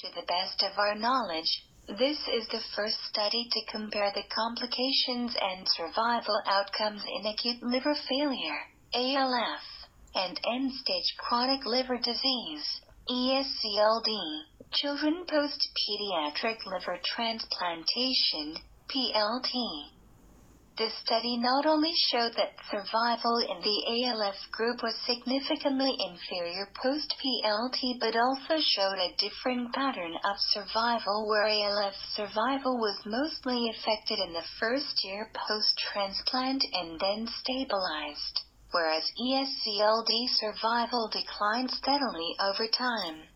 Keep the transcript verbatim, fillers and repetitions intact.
To the best of our knowledge, this is the first study to compare the complications and survival outcomes in acute liver failure, A L F, and end-stage chronic liver disease, E S C L D, children post-pediatric liver transplantation, P L T. The study not only showed that survival in the A L F group was significantly inferior post-P L T but also showed a different pattern of survival where A L F survival was mostly affected in the first year post-transplant and then stabilized, whereas E S C L D survival declined steadily over time.